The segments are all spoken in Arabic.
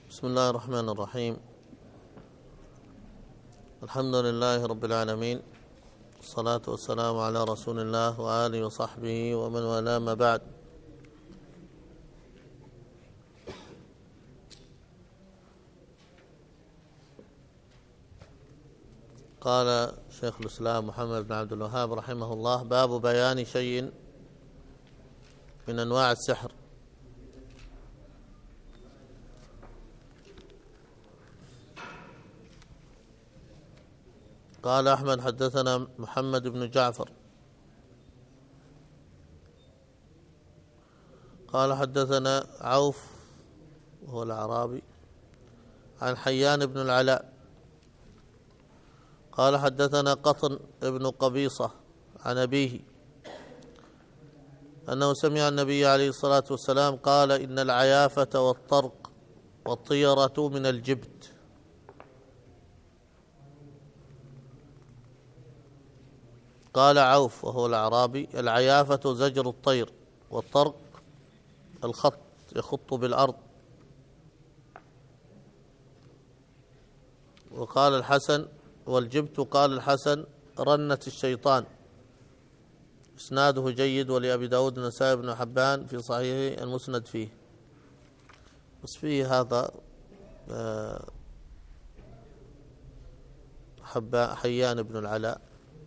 بسم الله الرحمن الرحيم. الحمد لله رب العالمين، والصلاة والسلام على رسول الله وآله وصحبه ومن والاه، ما بعد. قال شيخ الإسلام محمد بن عبد الوهاب رحمه الله: باب بيان شيء من أنواع السحر. قال أحمد: حدثنا محمد بن جعفر قال حدثنا عوف وهو الأعرابي عن حيان بن العلاء قال حدثنا قطن بن قبيصة عن أبيه أنه سمع النبي عليه الصلاة والسلام قال: إن العيافة والطرق والطيرة من الجبت. قال عوف وهو الأعرابي: العيافة زجر الطير، والطرق الخط يخط بالأرض. وقال الحسن: والجبت قال الحسن رنة الشيطان. إسناده جيد، ولأبي داود النسائي بن حبان في صحيحه المسند فيه، بس فيه هذا حيان بن العلاء،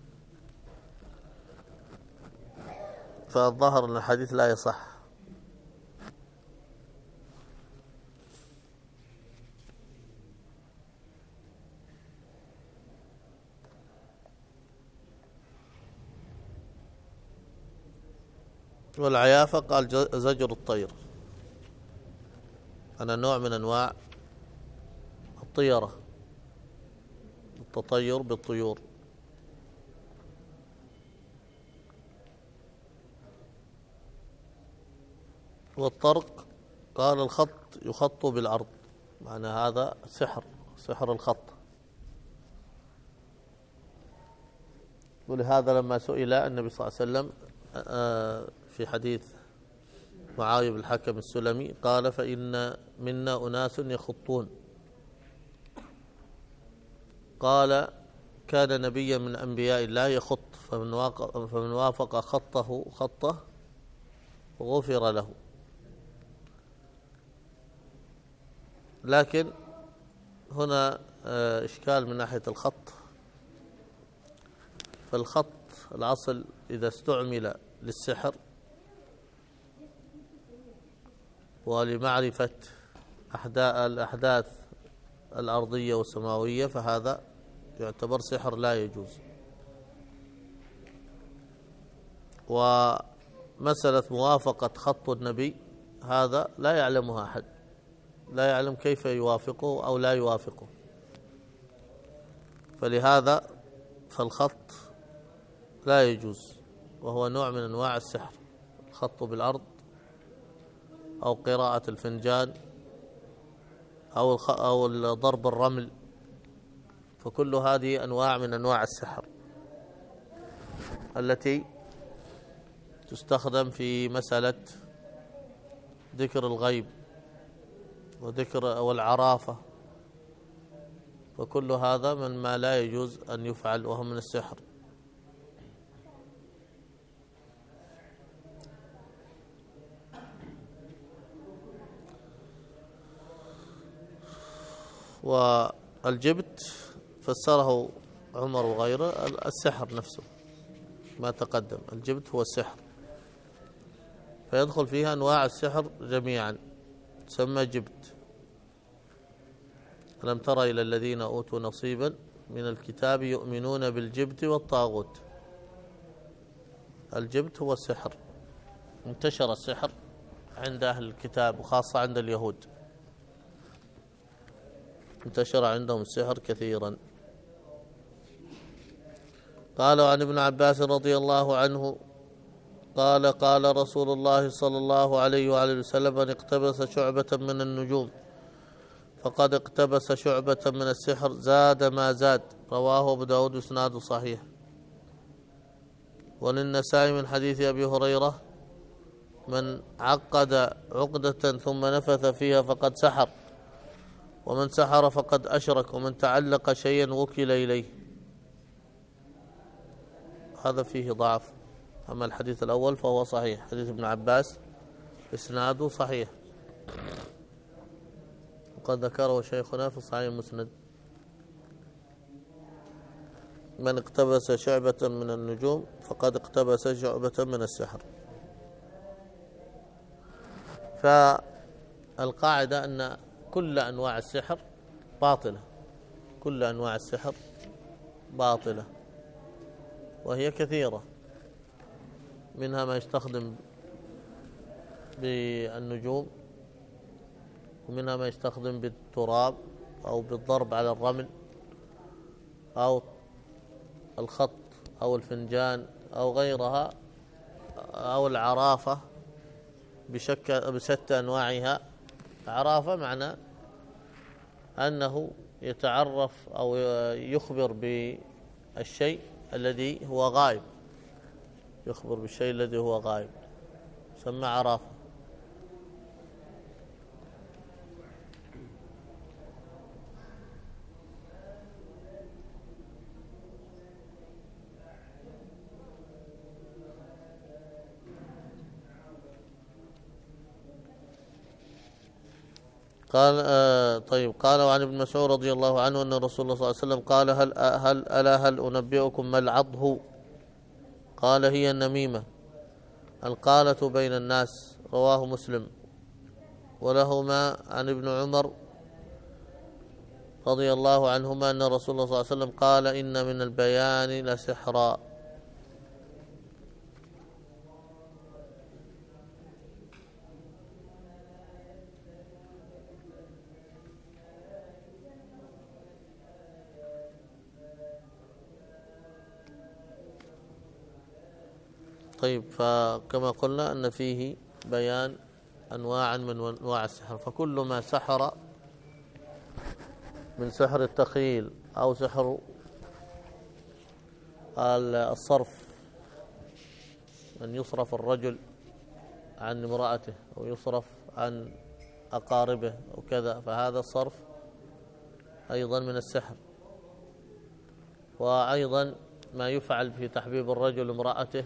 فالظاهر أن الحديث لا يصح. والعيافة قال زجر الطير، أنا نوع من أنواع الطيرة، التطير بالطيور. والطرق قال الخط يخط بالأرض، معنى هذا سحر الخط. ولهذا لما سئل النبي صلى الله عليه وسلم في حديث معاوية بن الحكم السلمي قال: فإن منا أناس يخطون. قال: كان نبيا من أنبياء الله يخط، فمن وافق خطه غفر له. لكن هنا إشكال من ناحية الخط. فالخط الأصل إذا استعمل للسحر ولمعرفة الأحداث الأرضية والسماوية فهذا يعتبر سحر لا يجوز. ومسألة موافقة خط النبي هذا لا يعلمها أحد، لا يعلم كيف يوافقه أو لا يوافقه، فلهذا فالخط لا يجوز، وهو نوع من أنواع السحر، الخط بالأرض أو قراءة الفنجان أو ضرب الرمل، فكل هذه أنواع من أنواع السحر التي تستخدم في مسألة ذكر الغيب وذكر والعرافة، فكل هذا من ما لا يجوز أن يفعل وهو من السحر. والجبت فسره عمر وغيره السحر نفسه، ما تقدم. الجبت هو السحر، فيدخل فيها أنواع السحر جميعا، تسمى جبت. ألم تر إلى الذين أوتوا نصيبا من الكتاب يؤمنون بالجبت والطاغوت. الجبت هو السحر، انتشر السحر عند أهل الكتاب وخاصة عند اليهود، انتشر عندهم السحر كثيرا. قال: عن ابن عباس رضي الله عنه قال: قال رسول الله صلى الله عليه وآله وسلم: من اقتبس شعبة من النجوم فقد اقتبس شعبة من السحر، زاد ما زاد. رواه أبو داود إسناده صحيح. وللنسائي من حديث أبي هريرة: من عقد عقدة ثم نفث فيها فقد سحر، ومن سحر فقد أشرك، ومن تعلق شيئا وكل إليه. هذا فيه ضعف. أما الحديث الأول فهو صحيح، حديث ابن عباس إسناده صحيح، وقد ذكره شيخنا في صحيح المسند. من اقتبس شعبة من النجوم فقد اقتبس شعبة من السحر. فالقاعدة أن كل أنواع السحر باطلة، كل أنواع السحر باطلة، وهي كثيرة، منها ما يستخدم بالنجوم، ومنها ما يستخدم بالتراب أو بالضرب على الرمل أو الخط أو الفنجان أو غيرها، أو العرافة بشتى أنواعها. عرافة معنى أنه يتعرف أو يخبر بالشيء الذي هو غائب، يخبر بالشيء الذي هو غائب، يسمى عرافة. قال طيب. قال وعن ابن مسعود رضي الله عنه أن رسول الله صلى الله عليه وسلم قال هل أنبئكم ما العضه؟ قال هي النميمة القالة بين الناس. رواه مسلم. ولهما عن ابن عمر رضي الله عنهما أن رسول الله صلى الله عليه وسلم قال إن من البيان لسحرا. طيب. فكما قلنا أن فيه بيان أنواع من أنواع السحر، فكل ما سحر من سحر التخيل أو سحر الصرف، أن يصرف الرجل عن امرأته أو يصرف عن أقاربه أو كذا، فهذا الصرف أيضا من السحر. وأيضا ما يفعل في تحبيب الرجل امرأته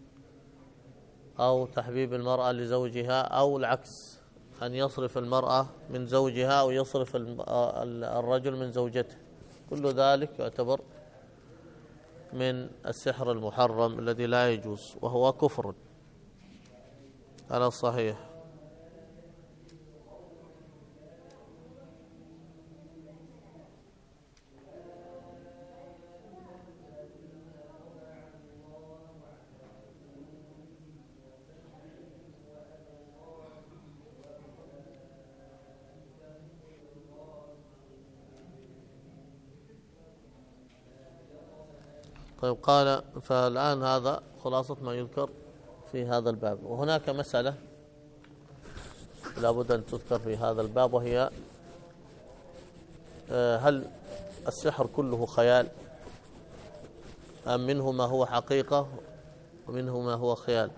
أو تحبيب المرأة لزوجها، أو العكس، أن يصرف المرأة من زوجها أو يصرف الرجل من زوجته، كل ذلك يعتبر من السحر المحرم الذي لا يجوز، وهو كفر على الصحيح. طيب. قال فالآن هذا خلاصة ما يذكر في هذا الباب. وهناك مسألة لا بد أن تذكر في هذا الباب، وهي هل السحر كله خيال أم منه ما هو حقيقة ومنه ما هو خيال؟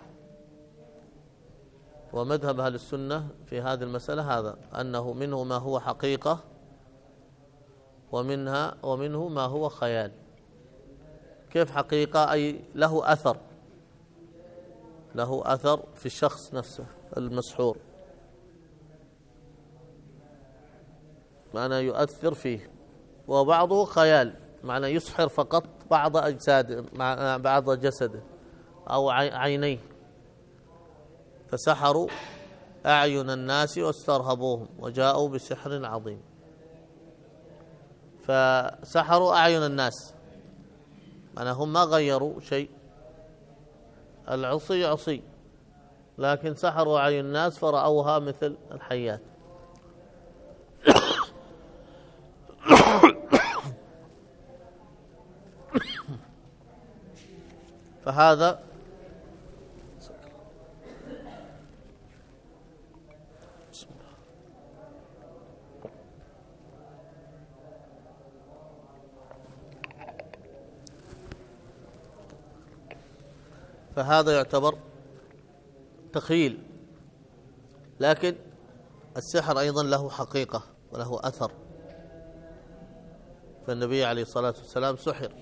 ومذهب أهل السنة في هذه المسألة هذا، أنه منه ما هو حقيقة ومنه ما هو خيال. كيف حقيقة؟ أي له أثر، له أثر في الشخص نفسه المسحور، معنى يؤثر فيه. وبعضه خيال، معنى يسحر فقط بعض أجساده، بعض جسده أو عينيه، فسحروا أعين الناس واسترهبوهم وجاءوا بسحر عظيم. فسحروا أعين الناس، معنى هم ما غيروا شيء، العصي عصي، لكن سحروا أعين الناس فرأوها مثل الحيات. فهذا يعتبر تخيل. لكن السحر أيضا له حقيقة، وله أثر. فالنبي عليه الصلاة والسلام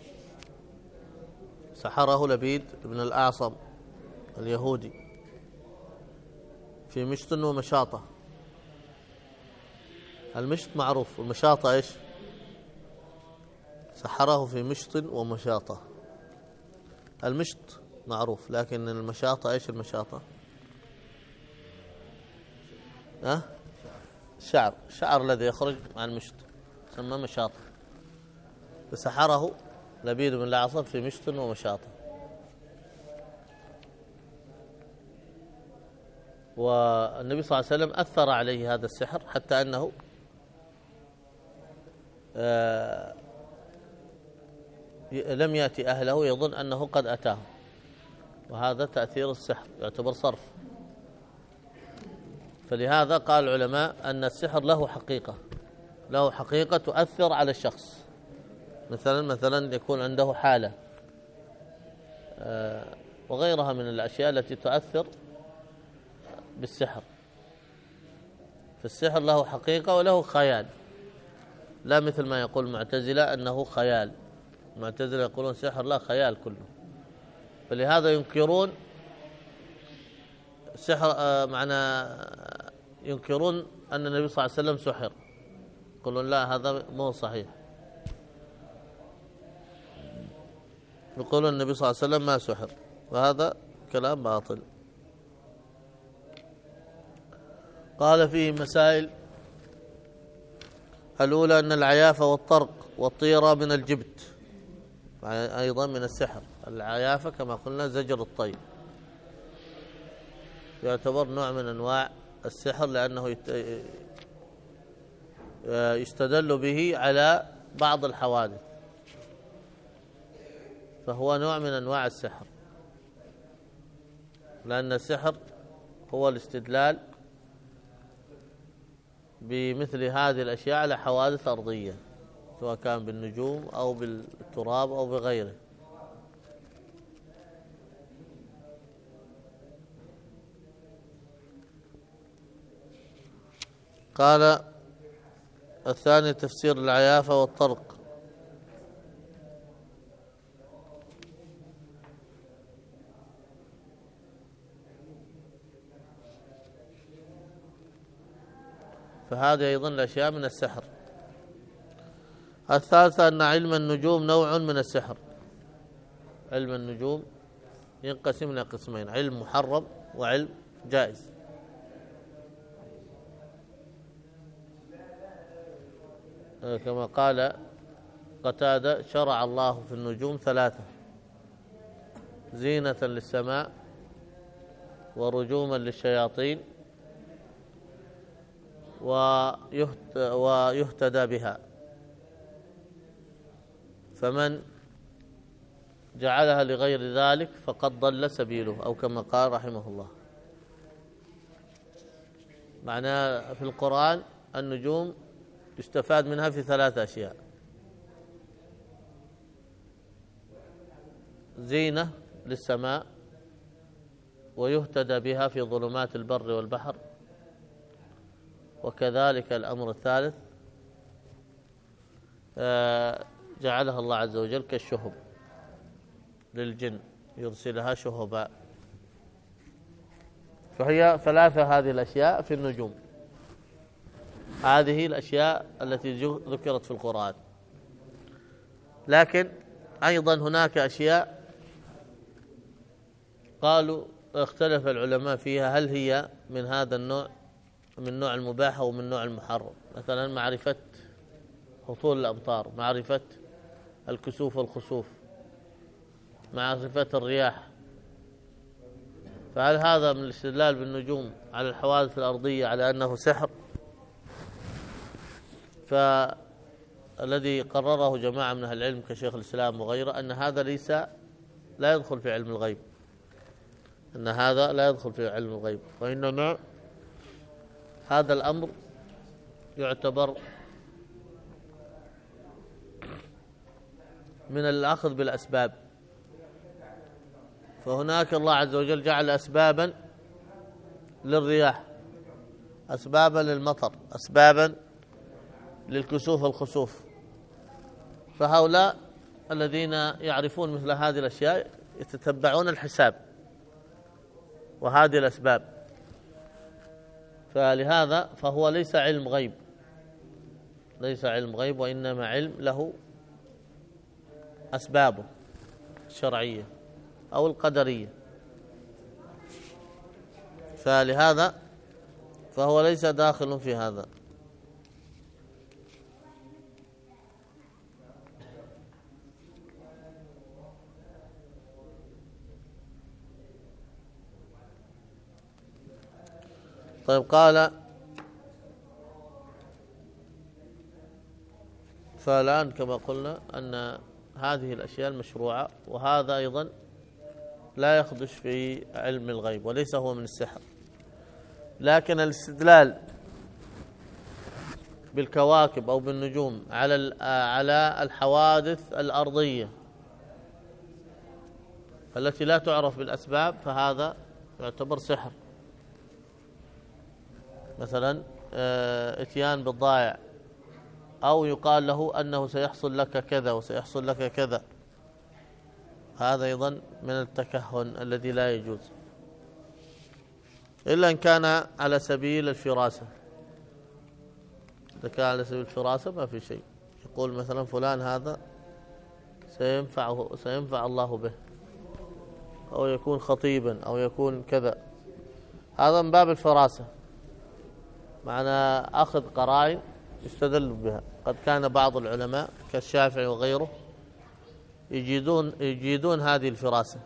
سحره لبيد بن الأعصم اليهودي في مشط ومشاطة. المشط معروف، والمشاطة إيش؟ سحره في مشط ومشاطة. المشط معروف، لكن المشاطة إيش المشاطة؟ الشعر الذي يخرج مع المشط يسمى مشاطة. فسحره لبيد بن الأعصم في مشط ومشاطة. والنبي صلى الله عليه وسلم أثر عليه هذا السحر حتى أنه لم يأتي أهله يظن أنه قد أتاه، وهذا تأثير السحر يعتبر صرف. فلهذا قال العلماء أن السحر له حقيقة تؤثر على الشخص. مثلا يكون عنده حالة وغيرها من الأشياء التي تؤثر بالسحر. فالسحر له حقيقة وله خيال، لا مثل ما يقول المعتزلة أنه خيال. المعتزلة يقولون سحر لا، خيال كله. فلهذا ينكرون سحر، ينكرون أن النبي صلى الله عليه وسلم سحر، يقولون لا هذا مو صحيح. يقولون النبي صلى الله عليه وسلم ما سحر، وهذا كلام باطل. قال فيه مسائل. الأولى أن العيافة والطرق والطيرة من الجبت، أيضا من السحر. العيافة كما قلنا زجر الطير، يعتبر نوع من أنواع السحر، لأنه يستدل به على بعض الحوادث، فهو نوع من أنواع السحر، لأن السحر هو الاستدلال بمثل هذه الأشياء على حوادث أرضية، سواء كان بالنجوم أو بالتراب أو بغيره. قال الثاني تفسير العيافة والطرق. فهذه أيضا الأشياء من السحر. الثالثة أن علم النجوم نوع من السحر. علم النجوم ينقسم إلى قسمين: علم محرم وعلم جائز. كما قال قتادة: شرع الله في النجوم 3: زينة للسماء، ورجوما للشياطين، ويهتدى بها. فمن جعلها لغير ذلك فقد ضل سبيله، أو كما قال رحمه الله. معناه في القرآن النجوم يستفاد منها في 3 أشياء: زينة للسماء، ويهتدى بها في ظلمات البر والبحر، وكذلك الأمر الثالث جعلها الله عز وجل كالشهب للجن، يرسلها شهباء. فهي 3 هذه الأشياء في النجوم. هذه الأشياء التي ذكرت في القرآن. لكن أيضا هناك أشياء قالوا اختلف العلماء فيها، هل هي من هذا النوع، من نوع المباح أو من نوع المحرم. مثلا معرفة هطول الأمطار، معرفة الكسوف والخسوف، معرفة الرياح. فهل هذا من الاستدلال بالنجوم على الحوادث الأرضية على أنه سحر؟ فالذي قرره جماعة من أهل العلم كشيخ الإسلام وغيره أن هذا لا يدخل في علم الغيب، أن هذا لا يدخل في علم الغيب، وإنما هذا الأمر يعتبر من الأخذ بالأسباب. فهناك الله عز وجل جعل أسبابا للرياح، أسبابا للمطر، أسبابا للكسوف الخسوف. فهؤلاء الذين يعرفون مثل هذه الأشياء يتتبعون الحساب وهذه الأسباب، فلهذا فهو ليس علم غيب، ليس علم غيب، وإنما علم له أسبابه الشرعية أو القدرية. فلهذا فهو ليس داخل في هذا. طيب، قال فالآن كما قلنا أن هذه الأشياء المشروعة، وهذا أيضا لا يخدش في علم الغيب وليس هو من السحر، لكن الاستدلال بالكواكب أو بالنجوم على الحوادث الأرضية التي لا تعرف بالأسباب فهذا يعتبر سحر. مثلا اتيان بالضائع، أو يقال له أنه سيحصل لك كذا وسيحصل لك كذا، هذا أيضا من التكهن الذي لا يجوز، إلا إن كان على سبيل الفراسة. إذا كان على سبيل الفراسة ما في شيء، يقول مثلا فلان هذا سينفع الله به، أو يكون خطيبا، أو يكون كذا، هذا من باب الفراسة، معنى أخذ قرائن يستدل بها. قد كان بعض العلماء كالشافعي وغيره يجيدون هذه الفراسة،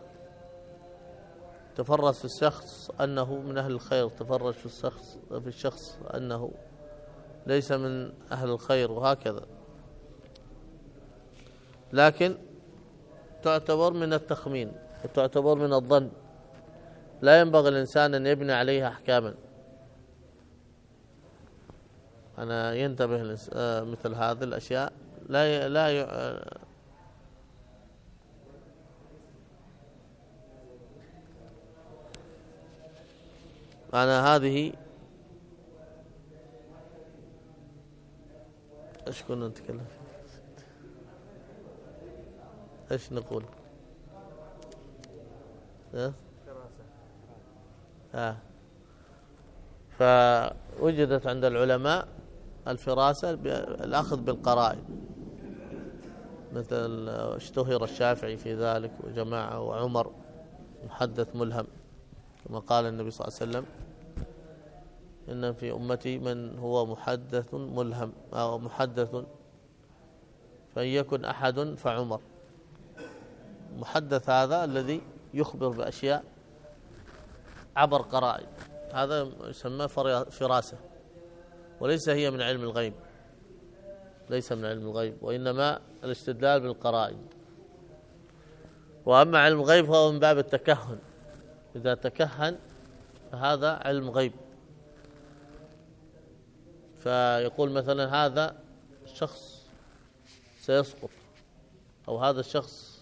تفرس في الشخص أنه من أهل الخير، تفرس في الشخص أنه ليس من أهل الخير، وهكذا. لكن تعتبر من التخمين وتعتبر من الظن، لا ينبغي الإنسان أن يبني عليها أحكاما. أنا ينتبه مثل هذه الأشياء، أنا هذه إيش كنا نتكلم فيه؟ إيش نقول؟ فوجدت عند العلماء الفراسة الأخذ بالقرائن، مثل اشتهر الشافعي في ذلك وجماعة، وعمر محدث ملهم، كما قال النبي صلى الله عليه وسلم: إن في أمتي من هو محدث ملهم أو محدث، فإن يكن أحد فعمر. محدث هذا الذي يخبر بأشياء عبر قرائن، هذا يسمى فراسة، وليس هي من علم الغيب، ليس من علم الغيب، وإنما الاستدلال بالقرائن. وأما علم الغيب فهو من باب التكهن، إذا تكهن فهذا علم غيب. فيقول مثلا هذا الشخص سيسقط، أو هذا الشخص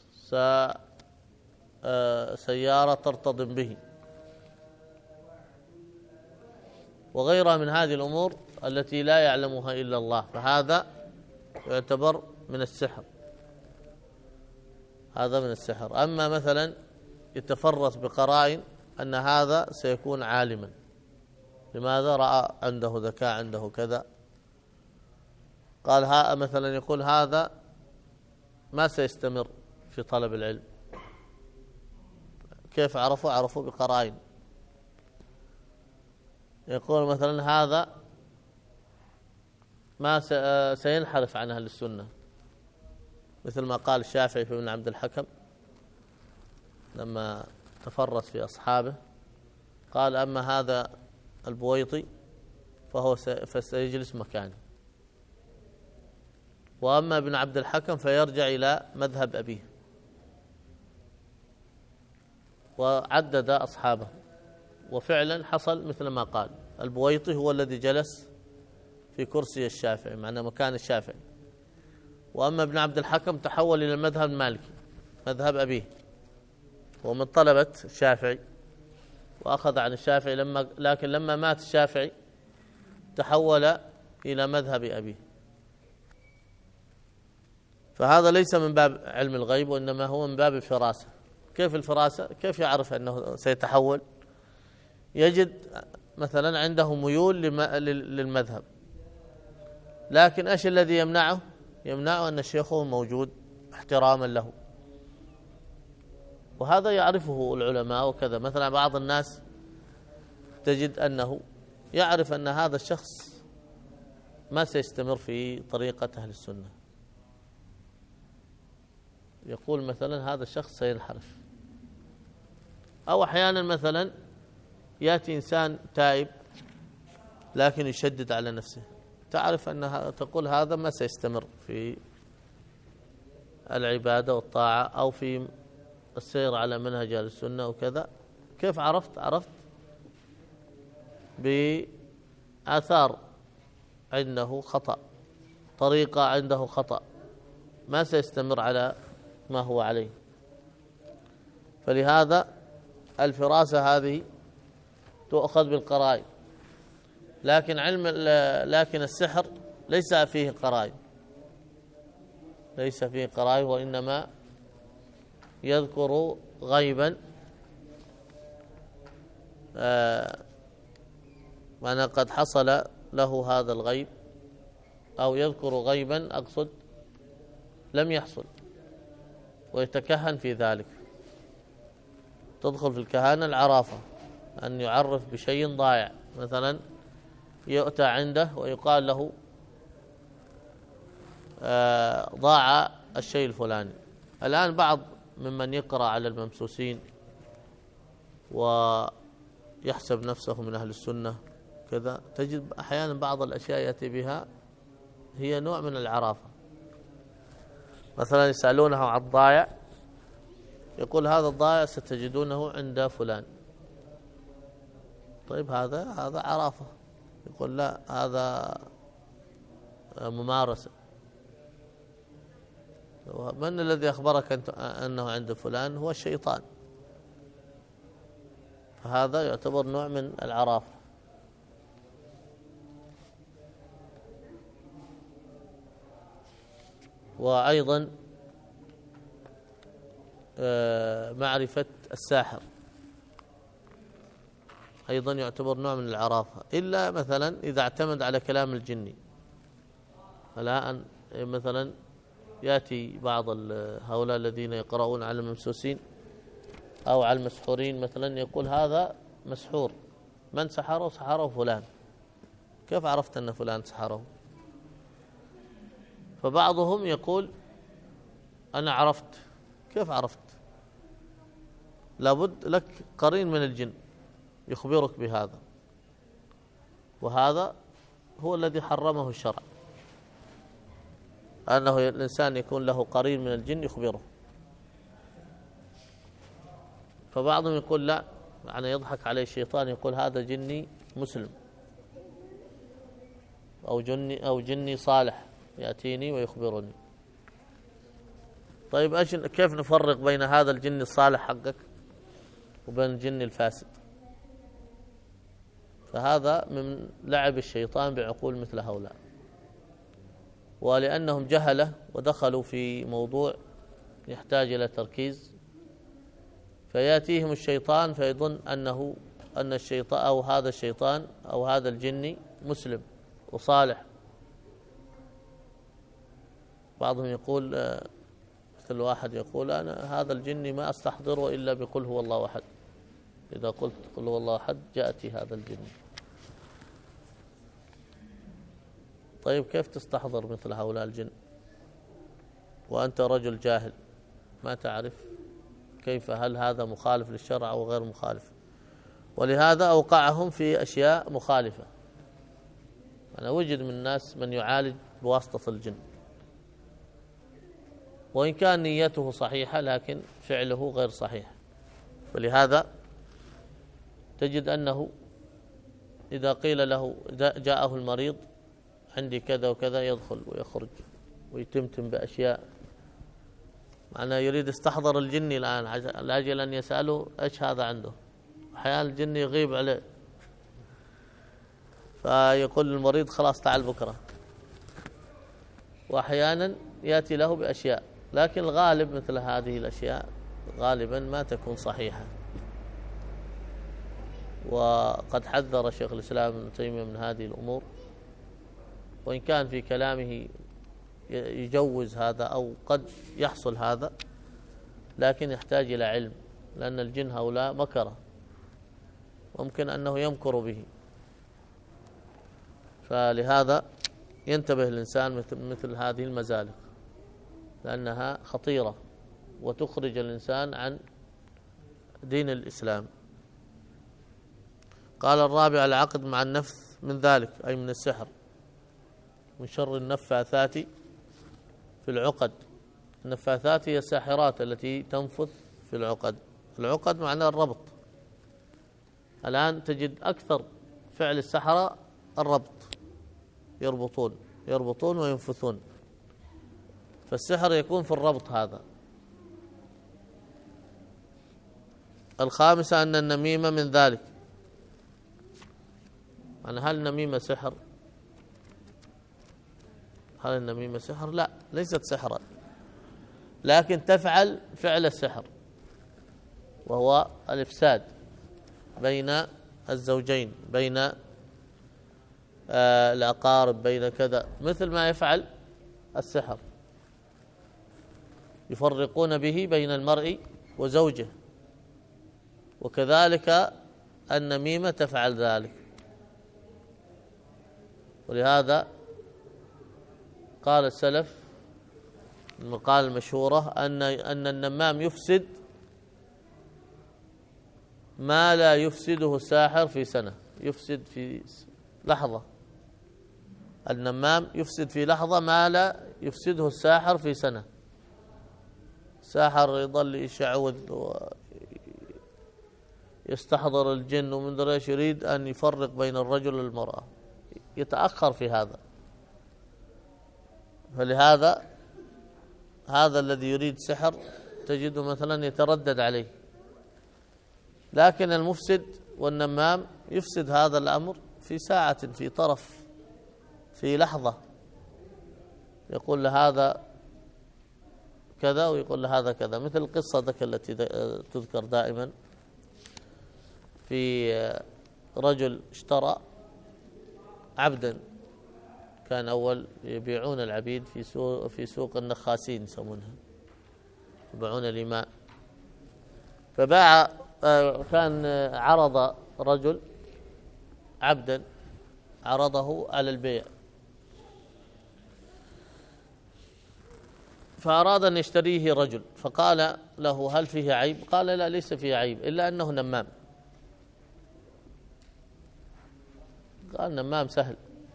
سيارة ترتطم به، وغيرها من هذه الأمور التي لا يعلمها إلا الله، فهذا يعتبر من السحر، هذا من السحر. أما مثلا يتفرس بقرائن أن هذا سيكون عالما، لماذا؟ رأى عنده ذكاء، عنده كذا، قال مثلا يقول هذا ما سيستمر في طلب العلم. كيف عرفوا بقرائن. يقول مثلا هذا ما سينحرف عن أهل السنة، مثل ما قال الشافعي في ابن عبد الحكم لما تفرس في أصحابه، قال: أما هذا البويطي فسيجلس مكانه، وأما ابن عبد الحكم فيرجع إلى مذهب أبيه. وعدد أصحابه، وفعلا حصل مثل ما قال. البويطي هو الذي جلس في كرسي الشافعي، معنى مكان الشافعي، وأما ابن عبد الحكم تحول إلى المذهب المالكي، مذهب أبيه، ومن طلبة الشافعي، وأخذ عن الشافعي لكن لما مات الشافعي تحول إلى مذهب أبيه، فهذا ليس من باب علم الغيب، وإنما هو من باب الفراسة. كيف الفراسة؟ كيف يعرف أنه سيتحول؟ يجد مثلا عنده ميول للمذهب، لكن ايش الذي يمنعه؟ يمنعه أن شيخه موجود احتراما له، وهذا يعرفه العلماء وكذا. مثلا بعض الناس تجد أنه يعرف أن هذا الشخص ما سيستمر في طريقة أهل السنة، يقول مثلا هذا الشخص سينحرف. أو أحيانا مثلا يأتي إنسان تائب لكن يشدد على نفسه، تعرف أنها تقول هذا ما سيستمر في العبادة والطاعة أو في السير على منهج أهل السنة وكذا. كيف عرفت؟ عرفت بآثار عنده خطأ، طريقة عنده خطأ، ما سيستمر على ما هو عليه. فلهذا الفراسة هذه تؤخذ بالقرائن، لكن السحر ليس فيه قرائن، ليس فيه قرائن، وإنما يذكر غيبا، معنى قد حصل له هذا الغيب، أو يذكر غيبا أقصد لم يحصل، ويتكهن في ذلك. تدخل في الكهانة العرافة، أن يعرف بشيء ضائع. مثلا يؤتى عنده ويقال له ضاع الشيء الفلاني. الآن بعض ممن يقرأ على الممسوسين ويحسب نفسه من أهل السنة كذا، تجد أحيانا بعض الأشياء يأتي بها هي نوع من العرافة. مثلا يسألونه عن الضائع، يقول هذا الضائع ستجدونه عند فلان. طيب هذا عرافة. يقول لا، هذا ممارسة. من الذي أخبرك أنه عند فلان؟ هو الشيطان. فهذا يعتبر نوع من العرافة. وأيضا معرفة الساحر أيضا يعتبر نوع من العرافة، إلا مثلا إذا اعتمد على كلام الجني. الآن مثلا يأتي بعض هؤلاء الذين يقرؤون على الممسوسين أو على المسحورين، مثلا يقول هذا مسحور، من سحره؟ سحره فلان. كيف عرفت أن فلان سحره؟ فبعضهم يقول أنا عرفت. كيف عرفت؟ لابد لك قرين من الجن يخبرك بهذا، وهذا هو الذي حرمه الشرع، أنه الإنسان يكون له قرين من الجن يخبره. فبعضهم يقول لا، يعني يضحك عليه الشيطان، يقول هذا جني مسلم أو جني صالح يأتيني ويخبرني. طيب كيف نفرق بين هذا الجن الصالح حقك وبين الجن الفاسد؟ فهذا من لعب الشيطان بعقول مثل هؤلاء، ولأنهم جهلة ودخلوا في موضوع يحتاج إلى تركيز، فيأتيهم الشيطان فيظن أن الشيطان أو هذا الشيطان أو هذا الجني مسلم وصالح. بعضهم يقول مثل واحد يقول أنا هذا الجني ما أستحضره إلا بقل هو الله أحد، إذا قلت قل هو الله أحد جاءتي هذا الجني. طيب كيف تستحضر مثل هؤلاء الجن وأنت رجل جاهل ما تعرف كيف، هل هذا مخالف للشرع أو غير مخالف؟ ولهذا أوقعهم في أشياء مخالفة. أنا وجد من الناس من يعالج بواسطة الجن، وإن كان نيته صحيحة لكن فعله غير صحيح. ولهذا تجد أنه إذا قيل له جاءه المريض عندي كذا وكذا، يدخل ويخرج ويتمتم بأشياء، معناه يريد استحضر الجني الآن لأجل أن يسأله إيش هذا عنده. أحيانا الجن يغيب عليه، فيقول للمريض خلاص تعال بكرة. وأحيانا يأتي له بأشياء، لكن الغالب مثل هذه الأشياء غالبا ما تكون صحيحة. وقد حذر شيخ الإسلام ابن تيمية من هذه الأمور، وإن كان في كلامه يجوز هذا أو قد يحصل هذا، لكن يحتاج إلى علم، لأن الجن هؤلاء مكرة، ممكن أنه يمكر به، فلهذا ينتبه الإنسان مثل هذه المزالق، لأنها خطيرة وتخرج الإنسان عن دين الإسلام. قال الرابع: العقد مع النفث من ذلك، أي من السحر، من شر النفاثات في العقد. النفاثات هي الساحرات التي تنفث في العقد. العقد معناه الربط. الآن تجد أكثر فعل السحرة الربط، يربطون وينفثون، فالسحر يكون في الربط هذا. الخامسة أن النميمة من ذلك. يعني هل النميمة سحر؟ هل النميمة سحر؟ لا، ليست سحرا، لكن تفعل فعل السحر، وهو الإفساد بين الزوجين، بين الأقارب، بين كذا، مثل ما يفعل السحر، يفرقون به بين المرء وزوجه، وكذلك النميمة تفعل ذلك. ولهذا قال السلف المقالة المشهورة أن النمام يفسد ما لا يفسده الساحر في سنة. يفسد في لحظة، النمام يفسد في لحظة ما لا يفسده الساحر في سنة. الساحر يظل يشعوذ ويستحضر الجن ومن ايش، يريد أن يفرق بين الرجل والمرأة، يتأخر في هذا. فلهذا هذا الذي يريد سحر تجده مثلا يتردد عليه، لكن المفسد والنمام يفسد هذا الأمر في ساعة، في طرف، في لحظة، يقول لهذا كذا ويقول لهذا كذا. مثل القصة ذاك التي تذكر دائما في رجل اشترى عبدا، كان أول يبيعون العبيد في سوق النخاسين يسمونها، يبيعون الإماء. فباع، كان عرض رجل عبدا، عرضه على البيع، فأراد أن يشتريه رجل، فقال له: هل فيه عيب؟ قال: لا، ليس فيه عيب، إلا أنه نمام. قال: نمام سهل.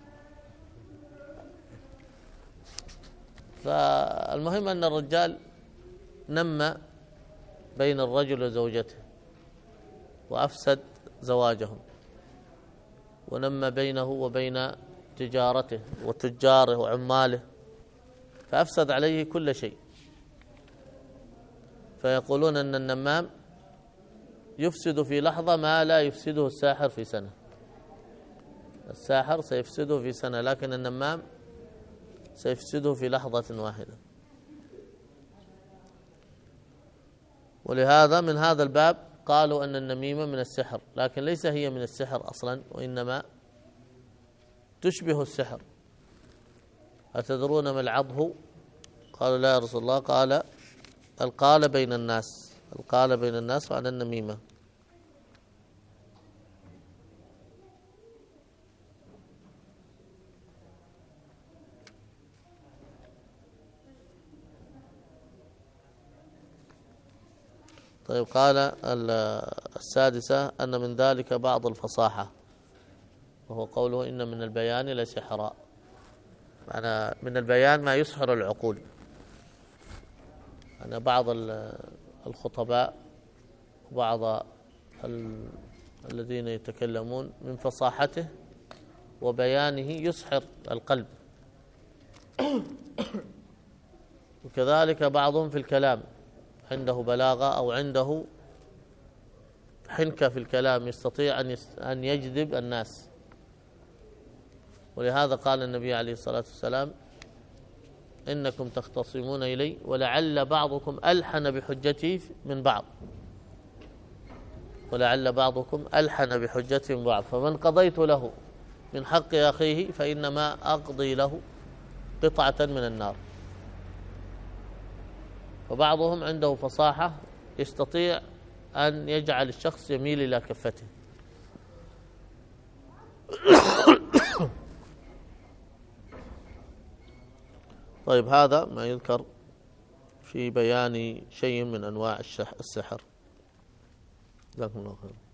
فالمهم أن الرجال نمى بين الرجل وزوجته وأفسد زواجهم، ونمى بينه وبين تجارته وتجاره وعماله، فأفسد عليه كل شيء. فيقولون أن النمام يفسد في لحظة ما لا يفسده الساحر في سنة. الساحر سيفسده في سنة، لكن النمام سيفسده في لحظة واحدة. ولهذا من هذا الباب قالوا أن النميمة من السحر، لكن ليس هي من السحر أصلا، وإنما تشبه السحر. أتدرون ما العضه؟ قالوا: لا يا رسول الله. قال: القال بين الناس. القال بين الناس وعن النميمة. طيب، قال السادسة أن من ذلك بعض الفصاحة، وهو قوله: إن من البيان لسحرا. معنى من البيان ما يسحر العقول. أنا بعض الخطباء وبعض الذين يتكلمون من فصاحته وبيانه يسحر القلب، وكذلك بعضهم في الكلام عنده بلاغة أو عنده حنكة في الكلام، يستطيع أن يجذب الناس. ولهذا قال النبي عليه الصلاة والسلام: إنكم تختصمون إلي ولعل بعضكم ألحن بحجتي من بعض، ولعل بعضكم ألحن بحجتي من بعض، فمن قضيت له من حق أخيه فإنما أقضي له قطعة من النار. فبعضهم عنده فصاحة يستطيع أن يجعل الشخص يميل إلى كفته. طيب، هذا ما يذكر في بيان شيء من أنواع السحر. جزاكم الله خير.